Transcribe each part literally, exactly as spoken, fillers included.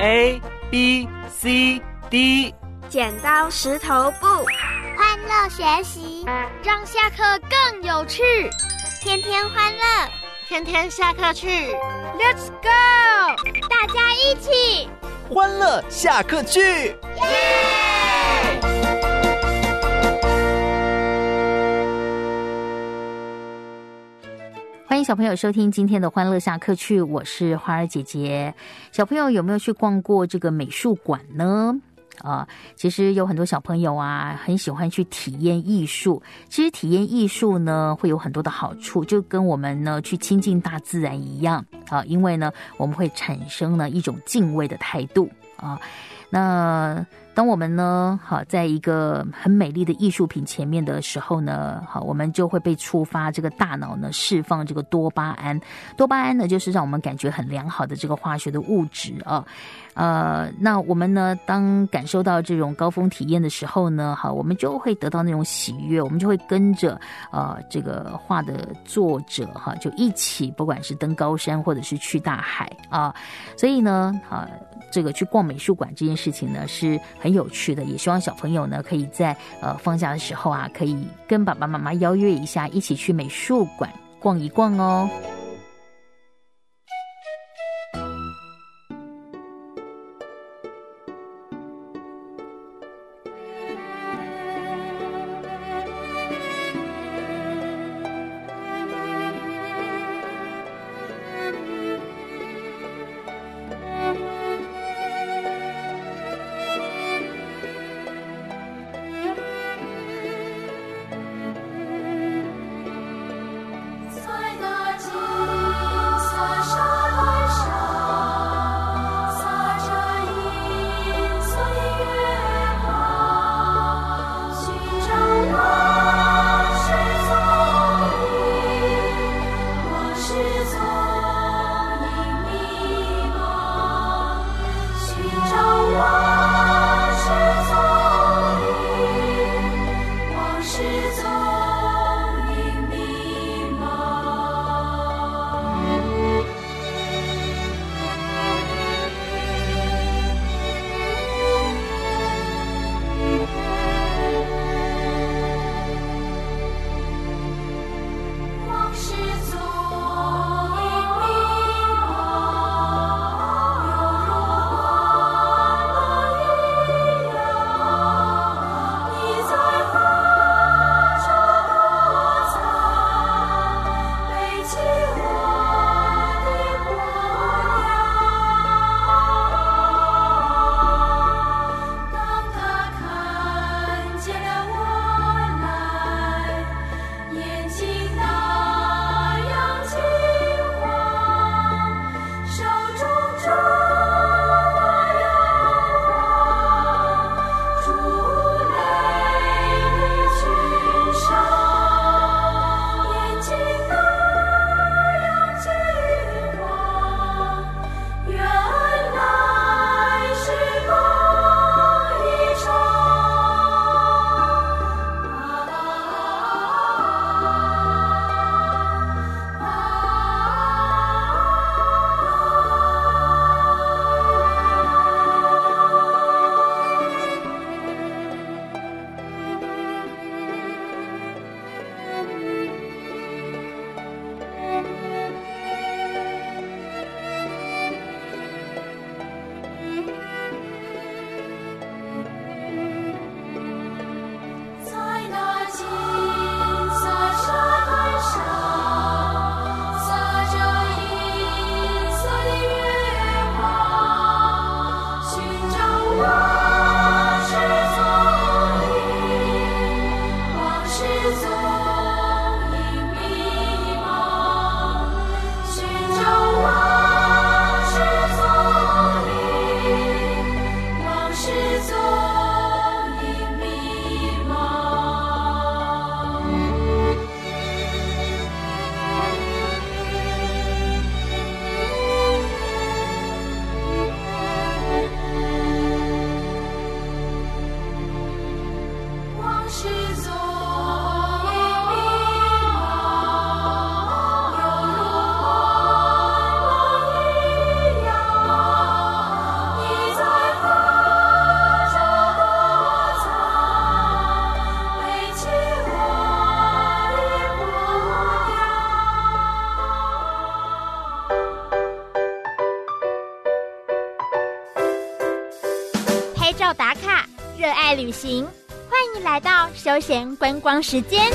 A B C D。 剪刀石头布， 欢乐学习， 让下课更有趣。 天天欢乐， 天天下课去。 Let's go！ 大家一起欢乐下课去，耶！ 欢迎小朋友收听今天的欢乐下课去，我是花儿姐姐。小朋友有没有去逛过这个美术馆呢？啊，其实有很多小朋友啊，很喜欢去体验艺术。其实体验艺术呢，会有很多的好处，就跟我们呢去亲近大自然一样啊，因为呢，我们会产生呢一种敬畏的态度啊。那当我们呢，好，在一个很美丽的艺术品前面的时候呢，好，我们就会被触发这个大脑呢释放这个多巴胺。多巴胺呢，就是让我们感觉很良好的这个化学的物质啊。呃，那我们呢，当感受到这种高峰体验的时候呢，好，我们就会得到那种喜悦，我们就会跟着呃这个画的作者哈，就一起，不管是登高山或者是去大海啊。所以呢，啊，这个去逛美术馆这件事情呢是很有趣的，也希望小朋友呢可以在呃放假的时候啊，可以跟爸爸妈妈邀约一下，一起去美术馆逛一逛哦。 在那。 照打卡，热爱旅行，欢迎来到休闲观光时间。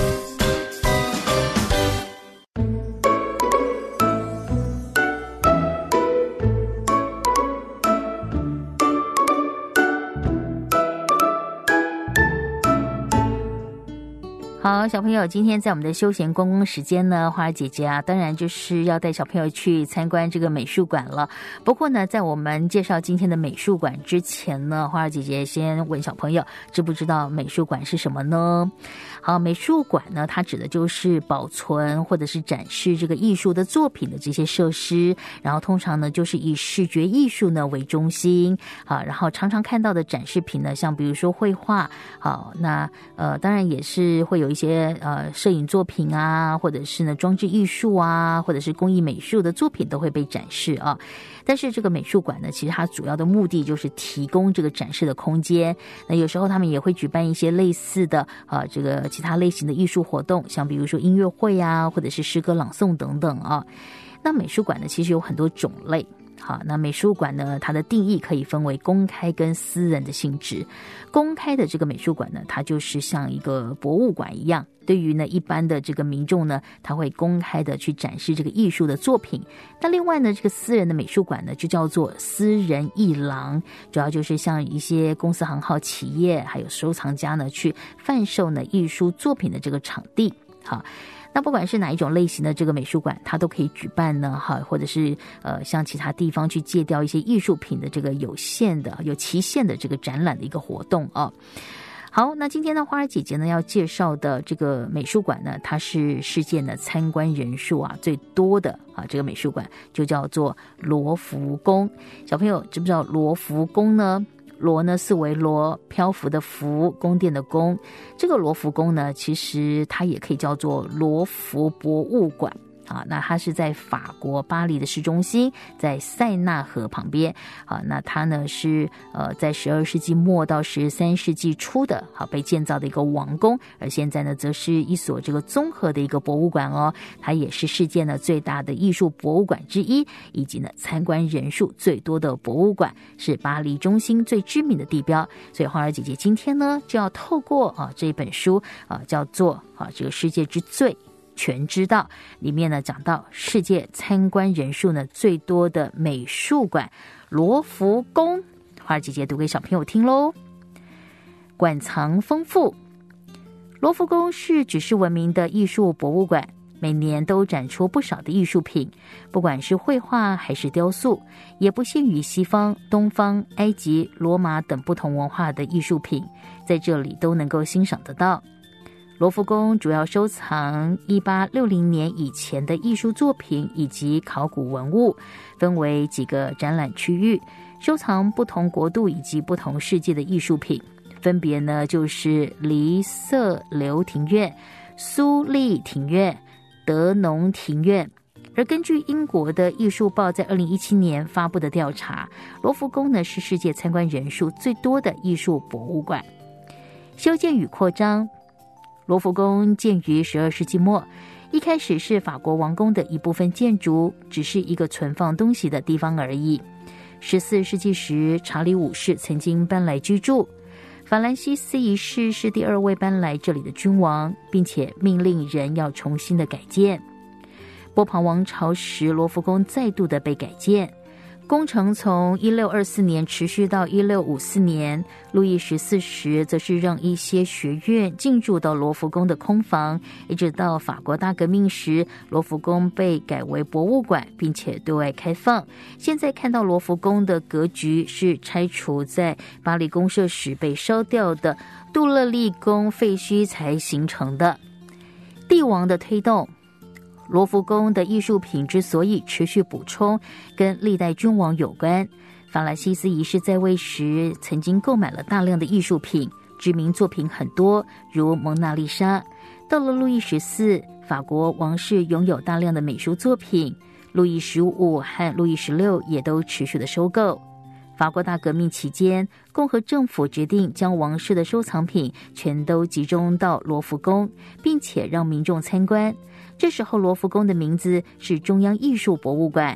好，小朋友，今天在我们的休闲观光时间呢，花儿姐姐啊，当然就是要带小朋友去参观这个美术馆了。不过呢，在我们介绍今天的美术馆之前呢，花儿姐姐先问小朋友，知不知道美术馆是什么呢？好，美术馆呢，它指的就是保存或者是展示这个艺术的作品的这些设施，然后通常呢，就是以视觉艺术呢为中心啊，然后常常看到的展示品呢，像比如说绘画，好，那呃，当然也是会有一些呃摄影作品啊，或者是呢装置艺术啊，或者是工艺美术的作品都会被展示啊。但是这个美术馆呢，其实它主要的目的就是提供这个展示的空间。那有时候他们也会举办一些类似的啊这个其他类型的艺术活动，像比如说音乐会啊，或者是诗歌朗诵等等啊。那美术馆呢，其实有很多种类。好，那美术馆呢，它的定义可以分为公开跟私人的性质。公开的这个美术馆呢，它就是像一个博物馆一样，对于呢一般的这个民众呢，他会公开的去展示这个艺术的作品。那另外呢，这个私人的美术馆呢，就叫做私人艺廊，主要就是像一些公司行号企业还有收藏家呢，去贩售呢艺术作品的这个场地。好，那不管是哪一种类型的这个美术馆，它都可以举办呢，哈，或者是呃，向其他地方去借调一些艺术品的这个有限的、有期限的这个展览的一个活动啊。好，那今天呢，花儿姐姐呢要介绍的这个美术馆呢，它是世界呢参观人数啊最多的啊，这个美术馆就叫做罗浮宫。小朋友知不知道罗浮宫呢？罗呢是为罗，漂浮的浮，宫殿的宫。这个罗浮宫呢，其实它也可以叫做罗浮博物馆啊。那它是在法国巴黎的市中心，在塞纳河旁边啊。那它呢是呃在十二世纪末到十三世纪初的好被建造的一个王宫，而现在呢则是一所这个综合的一个博物馆哦。它也是世界呢最大的艺术博物馆之一，以及呢参观人数最多的博物馆，是巴黎中心最知名的地标。所以花儿姐姐今天呢就要透过啊这本书啊叫做啊这个世界之最全知道，里面呢讲到世界参观人数呢最多的美术馆罗浮宫，花儿姐姐读给小朋友听喽。馆藏丰富，罗浮宫是举世闻名的艺术博物馆，每年都展出不少的艺术品，不管是绘画还是雕塑，也不限于西方、东方、埃及、罗马等不同文化的艺术品，在这里都能够欣赏得到。罗浮宫主要收藏一八六零年以前的艺术作品以及考古文物，分为几个展览区域，收藏不同国度以及不同世界的艺术品，分别呢就是黎瑟留庭院、苏利庭院、德农庭院。而根据英国的艺术报在二零一七年发布的调查，罗浮宫呢是世界参观人数最多的艺术博物馆。修建与扩张，罗浮宫建于十二世纪末，一开始是法国王宫的一部分建筑，只是一个存放东西的地方而已。十四世纪时，查理五世曾经搬来居住。法兰西斯一世是第二位搬来这里的君王，并且命令人要重新的改建。波旁王朝时，罗浮宫再度的被改建。工程从一六二四年持续到一六五四年，路易十四时则是让一些学院进驻到罗浮宫的空房，一直到法国大革命时，罗浮宫被改为博物馆，并且对外开放。现在看到罗浮宫的格局是拆除在巴黎公社时被烧掉的杜勒利宫废墟才形成的。帝王的推动，罗浮宫的艺术品之所以持续补充，跟历代君王有关。法兰西斯一世在位时曾经购买了大量的艺术品，知名作品很多，如蒙娜丽莎。到了路易十四，法国王室拥有大量的美术作品，路易十五和路易十六也都持续的收购。法国大革命期间，共和政府决定将王室的收藏品全都集中到罗浮宫，并且让民众参观。这时候罗浮宫的名字是中央艺术博物馆，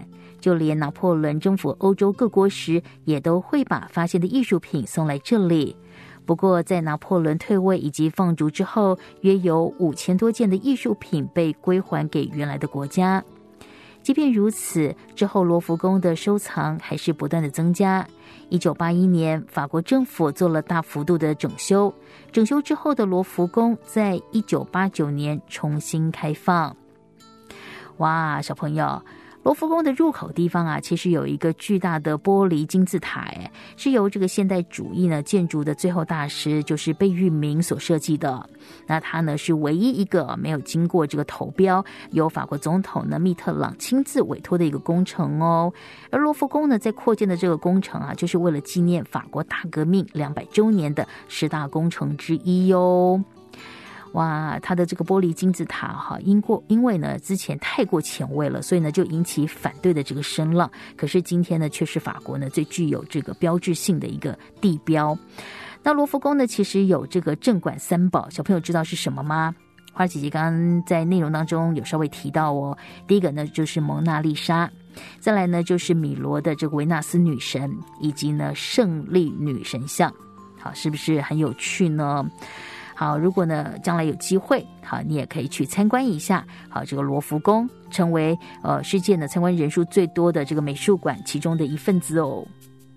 就连拿破仑征服欧洲各国时，也都会把发现的艺术品送来这里。不过在拿破仑退位以及放逐之后，约有五千多件的艺术品被归还给原来的国家。即便如此，之后罗浮宫的收藏还是不断的增加。一九八一年，法国政府做了大幅度的整修，整修之后的罗浮宫在一九八九年重新开放。哇，小朋友，罗浮宫的入口地方啊，其实有一个巨大的玻璃金字塔，哎，是由这个现代主义呢建筑的最后大师就是贝聿铭所设计的。那他呢是唯一一个没有经过这个投标，由法国总统呢密特朗亲自委托的一个工程哦。而罗浮宫呢在扩建的这个工程啊，就是为了纪念法国大革命两百周年的十大工程之一哟。哇，它的这个玻璃金字塔哈，因过因为呢之前太过前卫了，所以呢就引起反对的这个声浪。可是今天呢，却是法国呢最具有这个标志性的一个地标。那罗浮宫呢，其实有这个镇馆三宝，小朋友知道是什么吗？花姐姐刚刚在内容当中有稍微提到哦。第一个呢就是蒙娜丽莎，再来呢就是米罗的这个维纳斯女神，以及呢胜利女神像。好，是不是很有趣呢？好，如果呢将来有机会，好，你也可以去参观一下。好，这个罗浮宫成为呃世界呢参观人数最多的这个美术馆其中的一份子哦。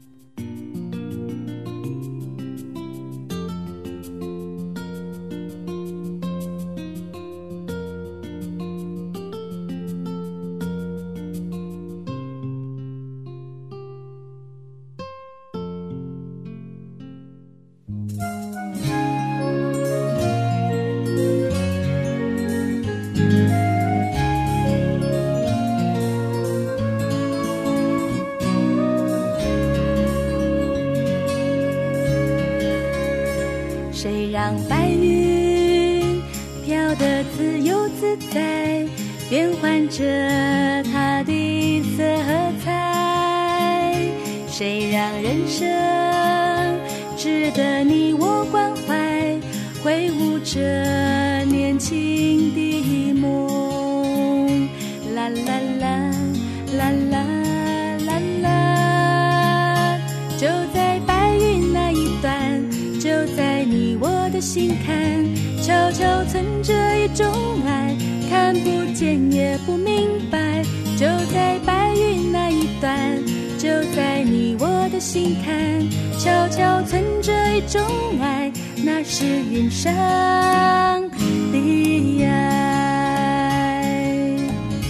谁让白云飘得自由自在，变换着它的色彩？谁让人生值得你我关怀，挥舞着年轻的梦？啦啦啦啦啦啦啦，就在白云那一端，就在你我的心坎，悄悄存着一种爱，看不见也不明白。就在白云那一端，就在你我的心坎，悄悄存着一种爱，那是云上的爱。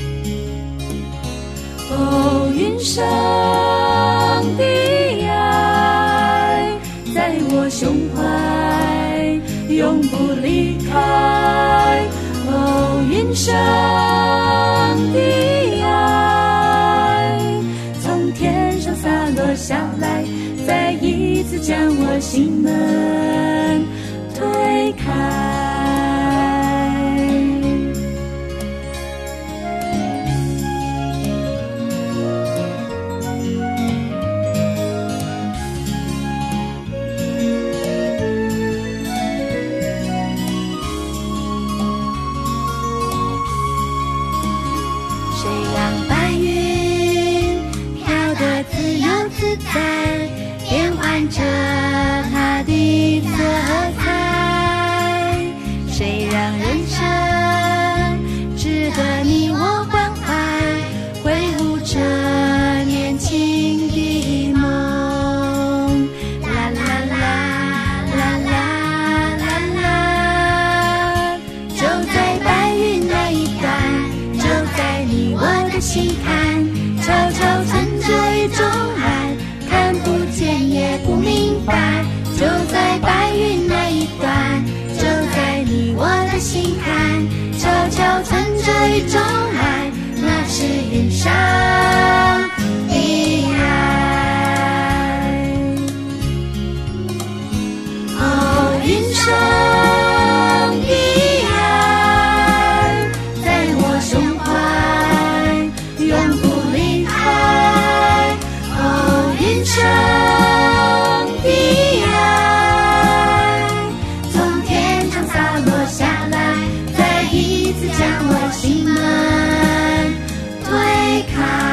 哦，云上的爱，在我胸怀永不离开。哦，云上的爱，从天上洒落下来，再一次将我心门推开。变换着它的色彩，谁让人生值得你我关怀，挥舞着年轻的梦？啦啦啦啦啦啦啦，就在白云那一端，就在你我的心坎，悄悄存着一种爱，看不见也不明白。就在白云那一端，就在你我的心坎，悄悄存着一种爱，那是云上的爱。哦，云上的爱，在我胸怀永不离开。哦，云上的爱，从天上洒落下来，再一次将我心门推开。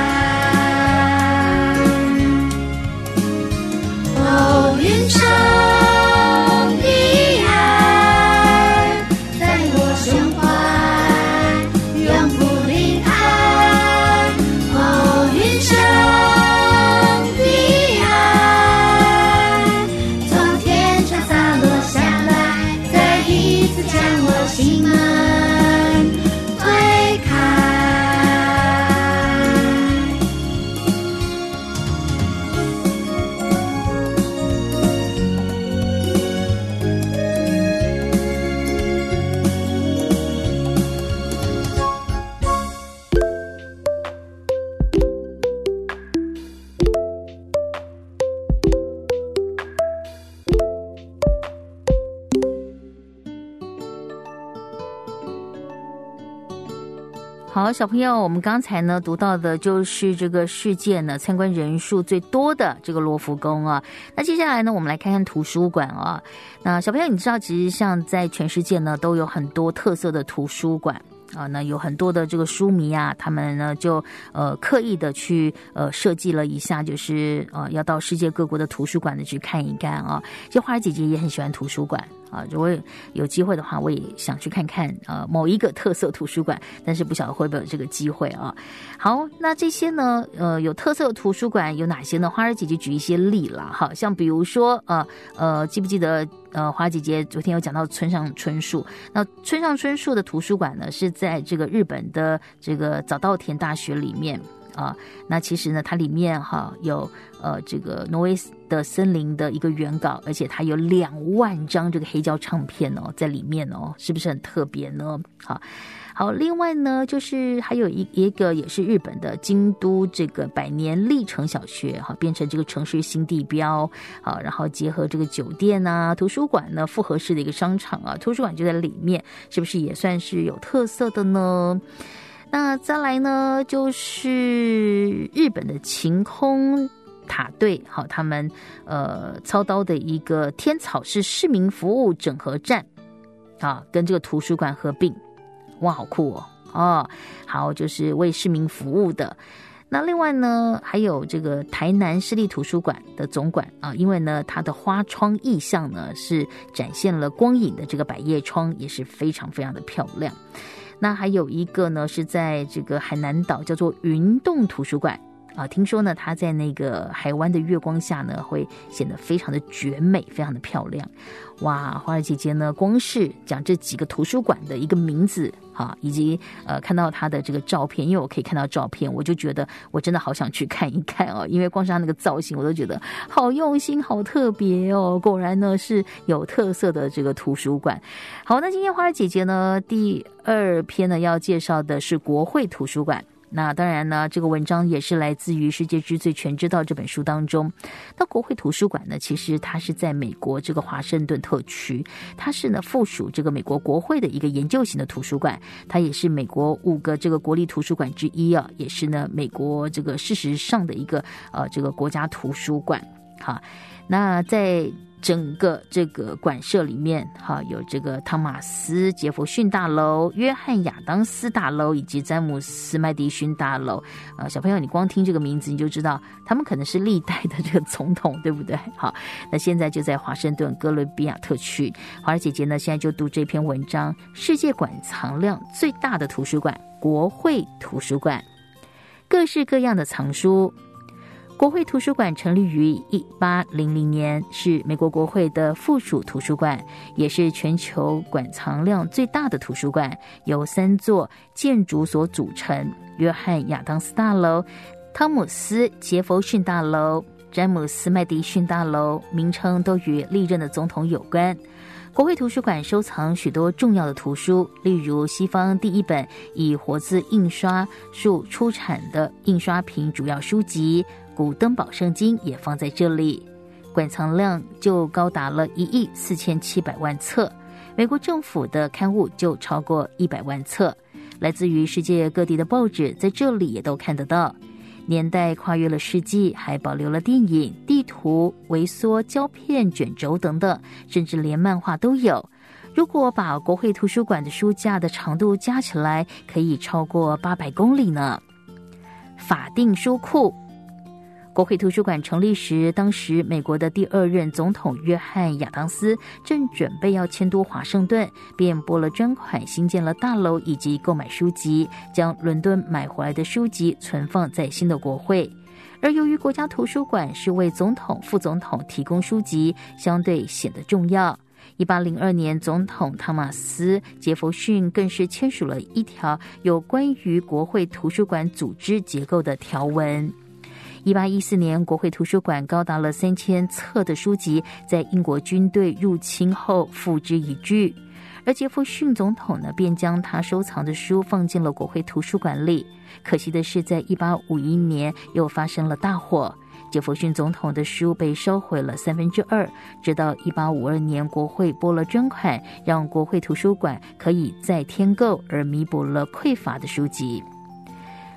好，小朋友，我们刚才呢读到的就是这个世界呢参观人数最多的这个罗浮宫啊。那接下来呢，我们来看看图书馆啊。那小朋友，你知道，其实像在全世界呢，都有很多特色的图书馆。啊，那有很多的这个书迷啊，他们呢就呃刻意的去呃设计了一下，就是呃要到世界各国的图书馆的去看一看啊。其实花儿姐姐也很喜欢图书馆啊，如果有机会的话，我也想去看看呃某一个特色图书馆，但是不晓得会不会有这个机会啊。好，那这些呢呃有特色的图书馆有哪些呢？花儿姐姐举一些例啦，好像比如说呃呃记不记得？呃，花姐姐昨天有讲到村上春树，那村上春树的图书馆呢是在这个日本的这个早稻田大学里面啊。那其实呢，它里面哈有呃这个挪威的森林的一个原稿，而且它有两万张这个黑胶唱片哦在里面哦，是不是很特别呢？好。好，另外呢，就是还有一一个也是日本的京都这个百年历城小学，哈，变成这个城市新地标，好，然后结合这个酒店啊、图书馆呢，复合式的一个商场啊，图书馆就在里面，是不是也算是有特色的呢？那再来呢，就是日本的晴空塔队，好，他们呃操刀的一个天草市市民服务整合站，啊，跟这个图书馆合并。哇，好酷哦！哦，好，就是为市民服务的。那另外呢，还有这个台南市立图书馆的总馆啊，因为呢，它的花窗意象呢是展现了光影的这个百叶窗，也是非常非常的漂亮。那还有一个呢，是在这个海南岛叫做云洞图书馆。啊，听说呢，它在那个海湾的月光下呢，会显得非常的绝美，非常的漂亮。哇，花儿姐姐呢，光是讲这几个图书馆的一个名字啊，以及呃看到它的这个照片，因为我可以看到照片，我就觉得我真的好想去看一看哦，因为光是它那个造型，我都觉得好用心、好特别哦。果然呢是有特色的这个图书馆。好，那今天花儿姐姐呢，第二篇呢要介绍的是国会图书馆。那当然呢，这个文章也是来自于《世界之最全知道》这本书当中。那国会图书馆呢，其实它是在美国这个华盛顿特区，它是呢附属这个美国国会的一个研究型的图书馆，它也是美国五个这个国立图书馆之一啊，也是呢美国这个事实上的一个呃这个国家图书馆。好，那在整个这个馆舍里面，哈，有这个汤马斯·杰弗逊大楼、约翰·亚当斯大楼以及詹姆斯·麦迪逊大楼。呃，小朋友，你光听这个名字你就知道，他们可能是历代的这个总统，对不对？好，那现在就在华盛顿哥伦比亚特区。花儿姐姐呢，现在就读这篇文章：世界馆藏量最大的图书馆——国会图书馆，各式各样的藏书。国会图书馆成立于一八零零年，是美国国会的附属图书馆，也是全球馆藏量最大的图书馆，由三座建筑所组成：约翰亚当斯大楼、汤姆斯杰弗逊大楼、詹姆斯麦迪逊大楼，名称都与历任的总统有关。国会图书馆收藏许多重要的图书，例如西方第一本以活字印刷术出产的印刷品主要书籍古登堡圣经也放在这里，馆藏量就高达了一亿四千七百万册，美国政府的刊物就超过一百万册，来自于世界各地的报纸在这里也都看得到，年代跨越了世纪，还保留了电影、地图、微缩胶片卷轴等等，甚至连漫画都有。如果把国会图书馆的书架的长度加起来，可以超过八百公里呢。法定书库，国会图书馆成立时，当时美国的第二任总统约翰亚当斯正准备要迁都华盛顿，便拨了专款新建了大楼以及购买书籍，将伦敦买回来的书籍存放在新的国会。而由于国家图书馆是为总统、副总统提供书籍，相对显得重要。一八零二年，总统汤马斯·杰弗逊更是签署了一条有关于国会图书馆组织结构的条文。一八一四年，国会图书馆高达了三千册的书籍，在英国军队入侵后付之一炬。而杰弗逊总统呢，便将他收藏的书放进了国会图书馆里。可惜的是，在一八五一年又发生了大火，杰弗逊总统的书被烧毁了三分之二。直到一八五二年，国会拨了专款，让国会图书馆可以再添购，而弥补了匮乏的书籍。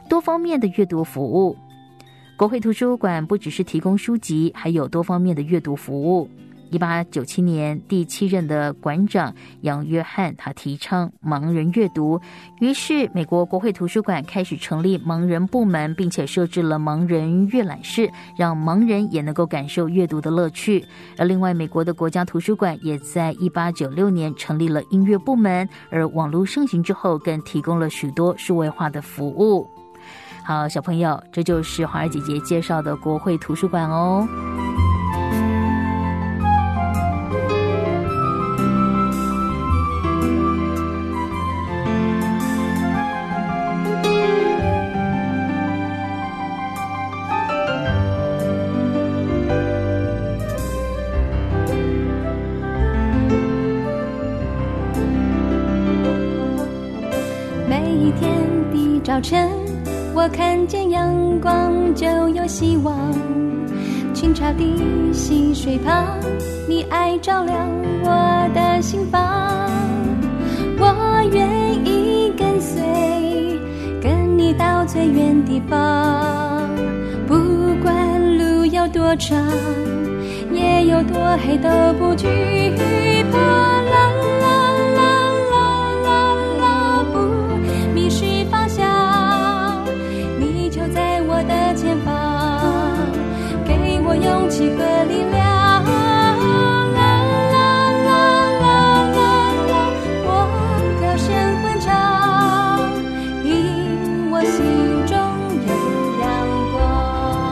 多方面的阅读服务。国会图书馆不只是提供书籍，还有多方面的阅读服务。一八九七年，第七任的馆长杨约翰他提倡盲人阅读，于是美国国会图书馆开始成立盲人部门，并且设置了盲人阅览室，让盲人也能够感受阅读的乐趣。而另外，美国的国家图书馆也在一八九六年成立了音乐部门，而网络盛行之后，更提供了许多数位化的服务。好，小朋友，这就是华儿姐姐介绍的国会图书馆哦。 早晨我看见阳光就有希望，清澈的溪水旁，你爱照亮我的心房。我愿意跟随，跟你到最远地方，不管路有多长，也有多黑都不惧怕。啦啦啦啦啦啦，不迷失方向，你就在我的前方，给我勇气和力量。啦啦啦啦啦啦，我高声欢唱，因我心中有阳光。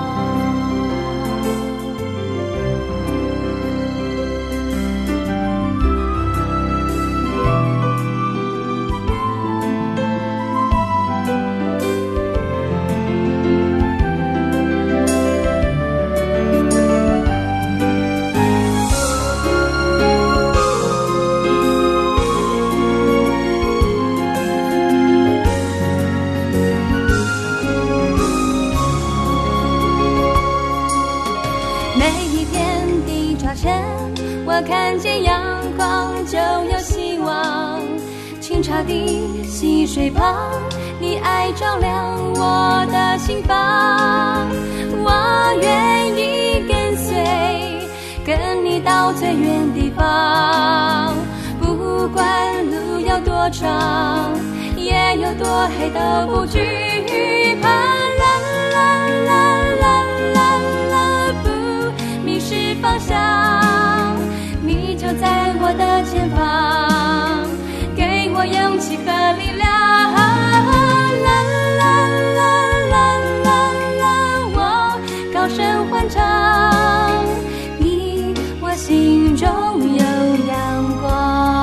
我看见阳光就有希望，清澈的溪水旁，你爱照亮我的心房。我愿意跟随，跟你到最远地方，不管路有多长，也有多黑都不惧怕。啦啦啦啦啦啦，不迷失方向，你就在我的前方，给我勇气和力量。啦啦啦啦啦啦，我高声欢唱，因我心中有阳光。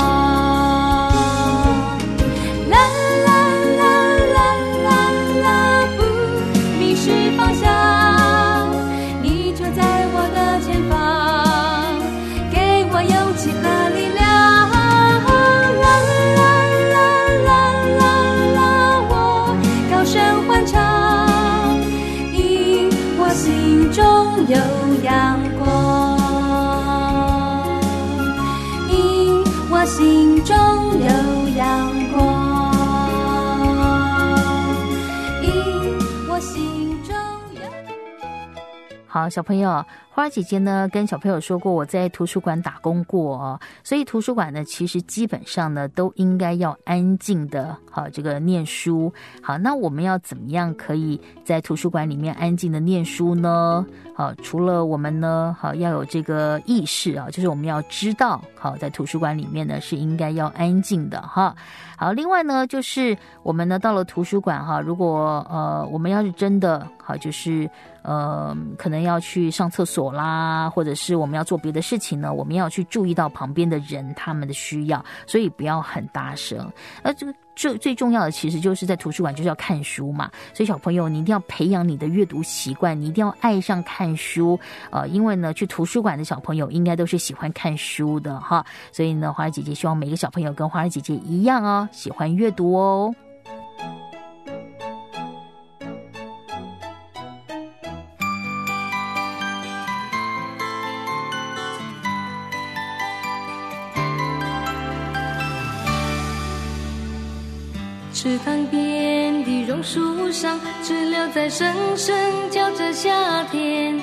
啦啦啦啦啦啦，不迷失方向，你就在我的前方，给我勇气和力量。啦啦啦啦啦啦，我高声欢唱，因我心中有阳光，因我心中有阳光，因我心中有。 好，小朋友，花儿姐姐呢跟小朋友说过，我在图书馆打工过哦，所以图书馆呢其实基本上呢都应该要安静的，好，这个念书。好，那我们要怎么样可以在图书馆里面安静的念书呢？好，除了我们呢，好要有这个意识啊，就是我们要知道，好，在图书馆里面呢是应该要安静的哈。好，另外呢就是我们呢到了图书馆哈，如果呃我们要是真的好，就是呃可能要去上厕所啦，或者是我们要做别的事情呢，我们要去注意到旁边的人他们的需要，所以不要很大声。而这个最最重要的其实就是在图书馆就是要看书嘛，所以小朋友你一定要培养你的阅读习惯，你一定要爱上看书，呃，因为呢去图书馆的小朋友应该都是喜欢看书的哈，所以呢花儿姐姐希望每个小朋友跟花儿姐姐一样哦，喜欢阅读哦。 池塘边的榕树上，知了在声声叫着夏天。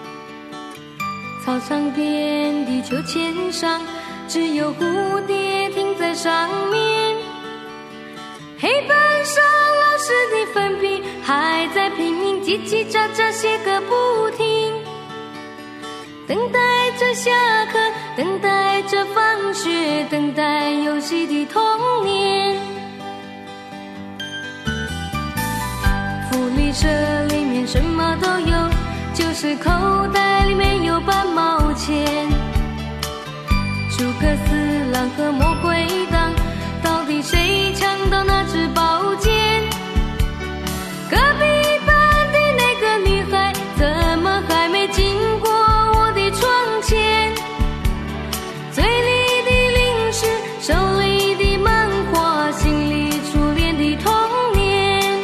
操场边的秋千上，只有蝴蝶停在上面。黑板上老师的粉笔还在拼命叽叽喳喳写个不停，等待着下课，等待着放学，等待游戏的童年。福利社里面什么都有，就是口袋里面有半毛钱。诸葛四郎和魔鬼党，到底谁抢到那支宝剑？隔壁班的那个女孩，怎么还没经过我的窗前？嘴里的零食，手里的漫画，心里初恋的童年。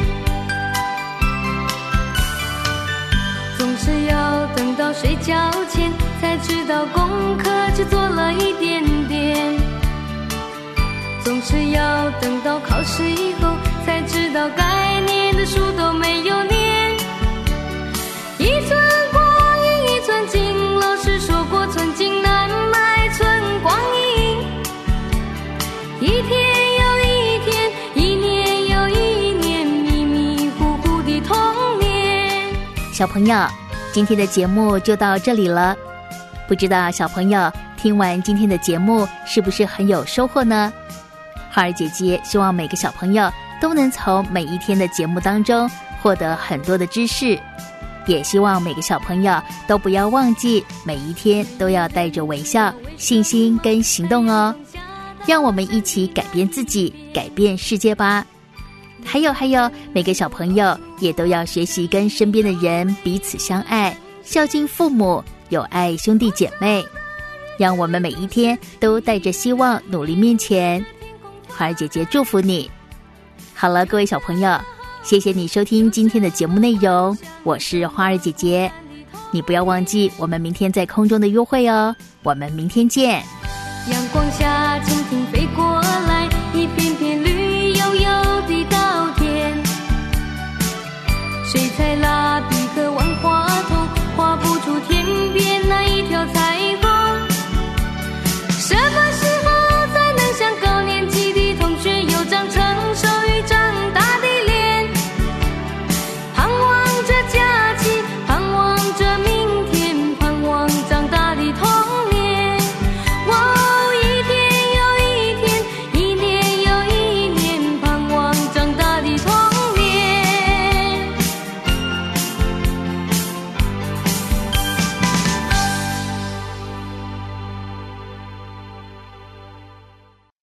总是要等到睡觉前，才知道功课只做了一点点。总是要等到考试以后，才知道该念的书都没有念。一寸光阴一寸金，老师说过寸金难买寸光阴。一天又一天，一年又一年，迷迷糊糊的童年。 小朋友，今天的节目就到这里了。不知道小朋友听完今天的节目是不是很有收获呢？花儿姐姐希望每个小朋友都能从每一天的节目当中获得很多的知识，也希望每个小朋友都不要忘记每一天都要带着微笑、信心跟行动哦。让我们一起改变自己，改变世界吧。还有还有，每个小朋友也都要学习跟身边的人彼此相爱，孝敬父母，有爱兄弟姐妹。让我们每一天都带着希望努力面前。花儿姐姐祝福你。好了，各位小朋友，谢谢你收听今天的节目内容，我是花儿姐姐。你不要忘记我们明天在空中的约会哦，我们明天见。 阳光下蜻蜓飞过来，一片片绿油油的稻田。水彩蜡笔和万花筒画不出天边那一